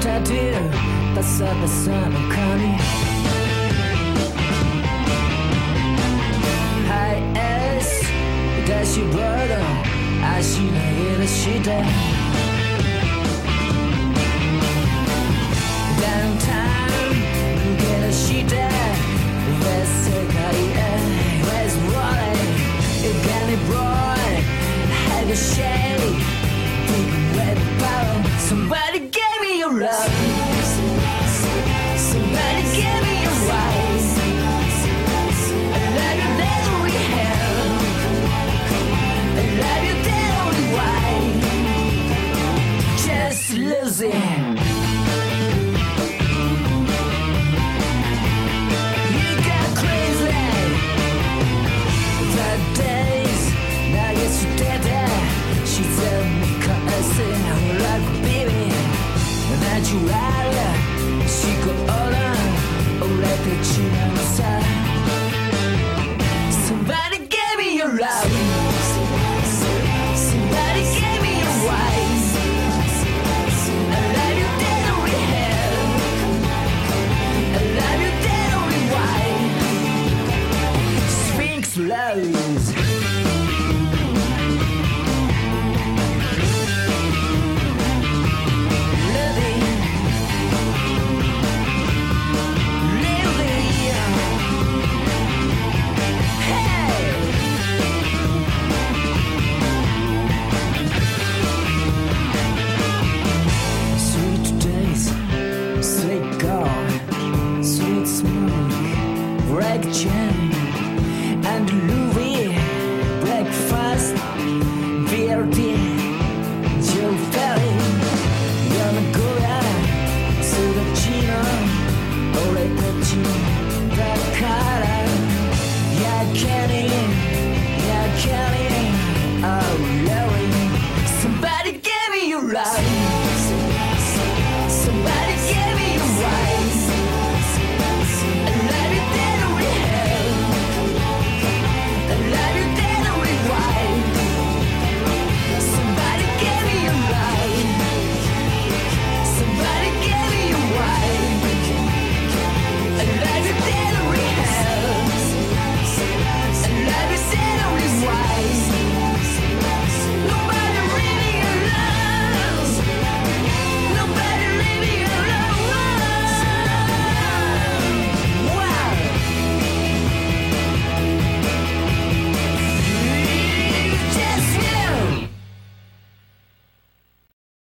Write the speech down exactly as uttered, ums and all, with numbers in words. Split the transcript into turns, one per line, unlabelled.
タトゥーパサパサの髪ハイエースダッシュボード足投げ出してダウンタウン抜け出してウェス世界へウェスウォーレイガニボーイハイグシェイディープウェッパー Somebody give me your love Somebody give me your life I love you that we have I love you that only why Just losing Somebody give me your love Somebody give me your wife I love you that only have I love you that only why Sphinx lows Jam and Louis breakfast V R D Joe Ferry Yamagoya Sudachino 俺たちだからやけに